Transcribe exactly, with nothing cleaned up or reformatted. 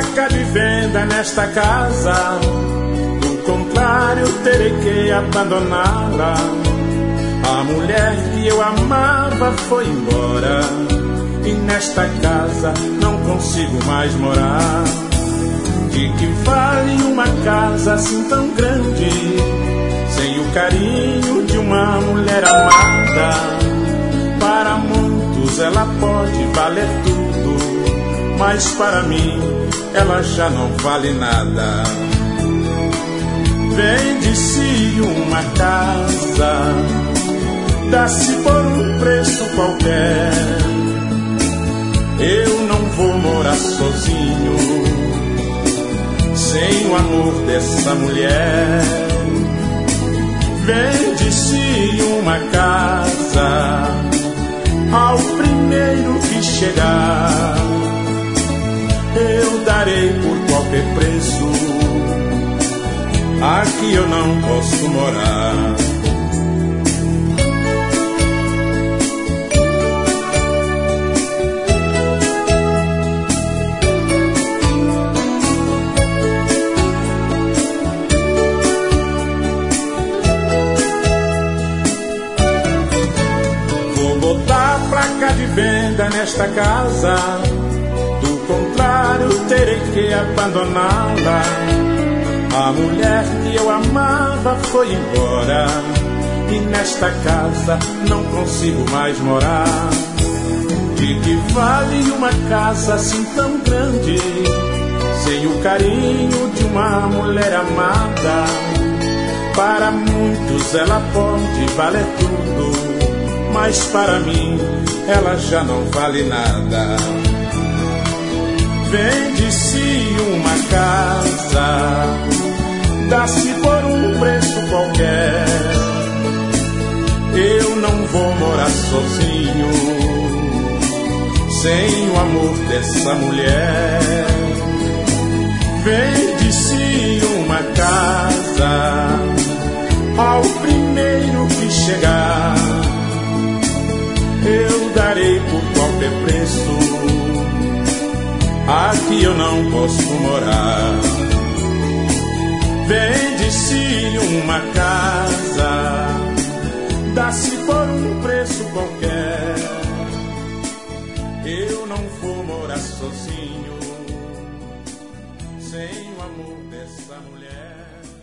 placa de venda nesta casa, do contrário terei que abandoná-la. A mulher que eu amava foi embora, e nesta casa não consigo mais morar. De que vale uma casa assim tão grande, sem o carinho de uma mulher amada? Para muitos ela pode valer tudo, mas para mim ela já não vale nada. Vende-se uma casa, dá-se por um preço qualquer. Eu não vou morar sozinho, sem o amor dessa mulher. Vende-se uma casa ao primeiro que chegar. Eu darei por qualquer preço, aqui eu não posso morar. Placa de venda nesta casa, do contrário terei que abandoná-la. A mulher que eu amava foi embora, e nesta casa não consigo mais morar. De que vale uma casa assim tão grande, sem o carinho de uma mulher amada? Para muitos ela pode valer tudo, mas para mim ela já não vale nada. Vende-se uma casa, dá-se por um preço qualquer. Eu não vou morar sozinho, sem o amor dessa mulher. Vende-se uma casa ao primeiro que chegar. Eu darei por qualquer preço, aqui eu não posso morar. Vende-se uma casa, dá-se por um preço qualquer. Eu não vou morar sozinho, sem o amor dessa mulher.